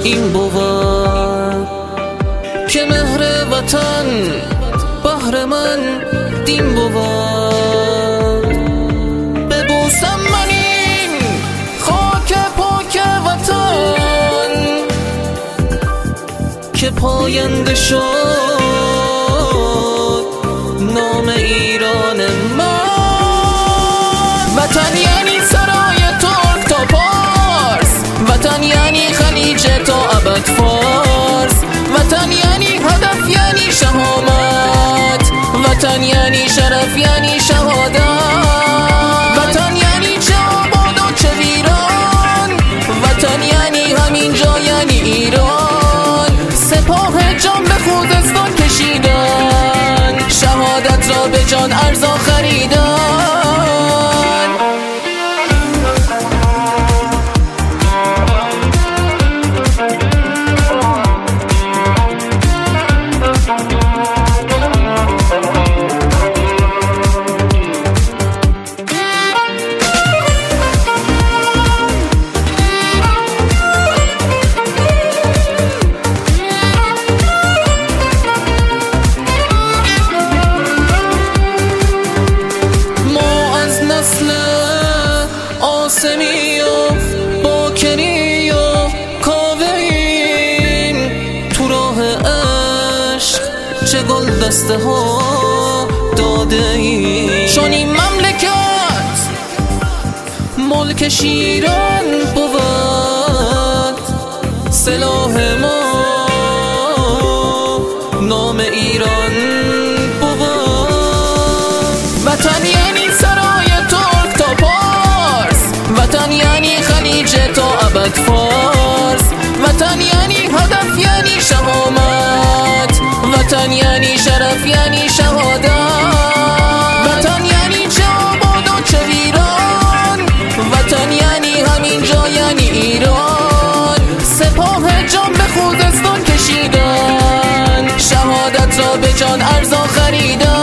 این بود که مهر وطن بهر من دین بود. ببوسم من این خاک پاک وطن که پاینده شد نام ایران من. وطن یعنی سرای ترک تا پارس، وطن یعنی خلیج تا ابد فارس، وطن یعنی هدف یعنی شهامت، وطن یعنی شرف یعنی شهادت، وطن یعنی چه آباد و چه ویران، وطن یعنی همین جا یعنی ایران. سپاه جان به خوزستان کشیدن، شهادت را به جان ارزا خریدن. آسمی و باکری و کاوه‌ایم، تو راه عشق چه گل دسته ها داده ایم. چون این مملکت ملک شیران بود، سلاح ما نام ایران بود. وطن یعنی سرای ترک تا پارس، وطن یعنی خلیج تا ابد فارس، وطن یعنی هدف یعنی شهامت، وطن یعنی شرف یعنی شهادت، وطن یعنی چه آباد و چه ویران، وطن یعنی همین جا یعنی ایران. سپاه جان به خوزستان کشیدن، شهادت را به جان ارزا خریدن.